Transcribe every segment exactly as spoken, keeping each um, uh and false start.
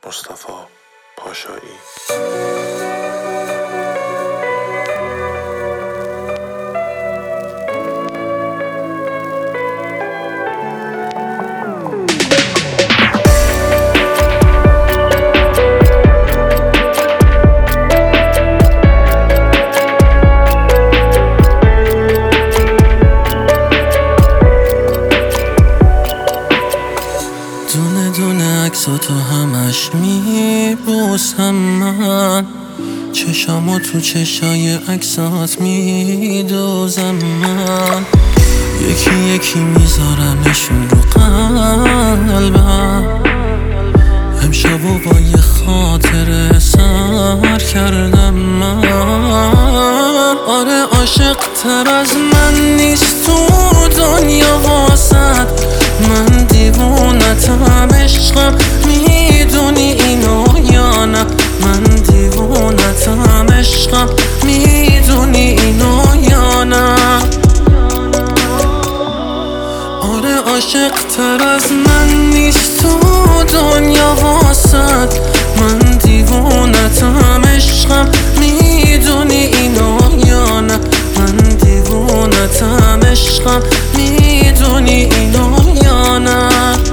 مصطفی پاشایی. دونه دونه عکساتو همش میبوسم من، چشامو تو چشای عکسات میدوزم من، یکی یکی میذارمشون رو قلبم، امشبو با یه خاطره سر کردم من. آره عاشق تر از من نیست تو دنیا واسد، من دیوونتم عشقم، میدونی اینو یا نه؟ من دیوونتم عشقم، میدونی اینو یا نه؟ آره عاشق تر از من نیست تو دنیا واسد، من دیوونتم عشقم، میدونی اینو یا نه؟ من دیوونتم عشقم، میدونی اینو یا نه؟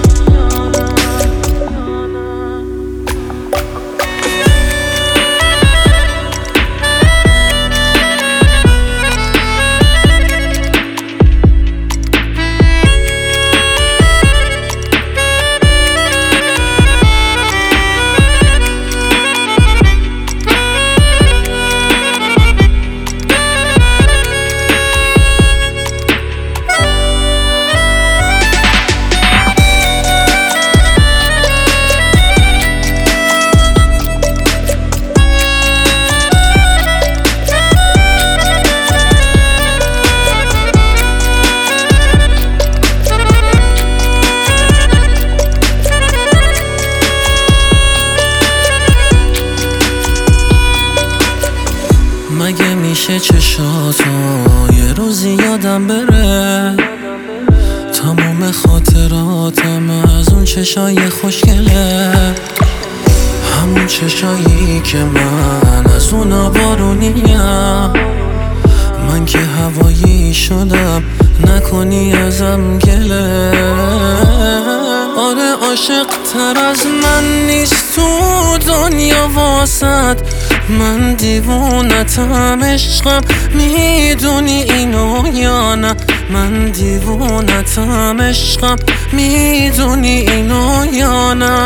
مگه میشه چشاتو یه روزی یادم بره؟ تمام خاطراتم از اون چشای خوشگله، همون چشایی که من از اونا بارونیم، من که هوایی شدم نکنی ازم گله. آره عاشق تر از من نیست تو دنیا واسد، من دیوونتم عشقم، میدونی اینو یا نه؟ من دیوونتم عشقم، میدونی اینو یا نه؟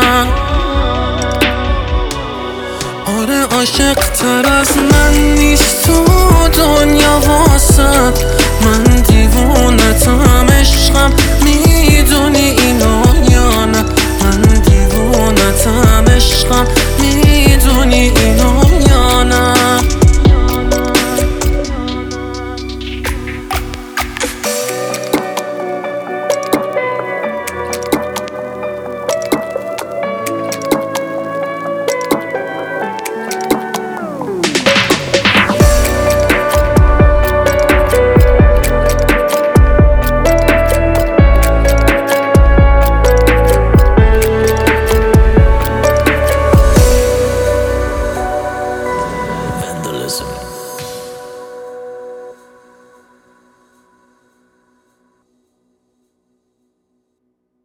آره عاشق تر از من نیست تو دنیا واسد، من دیوونتم عشقم،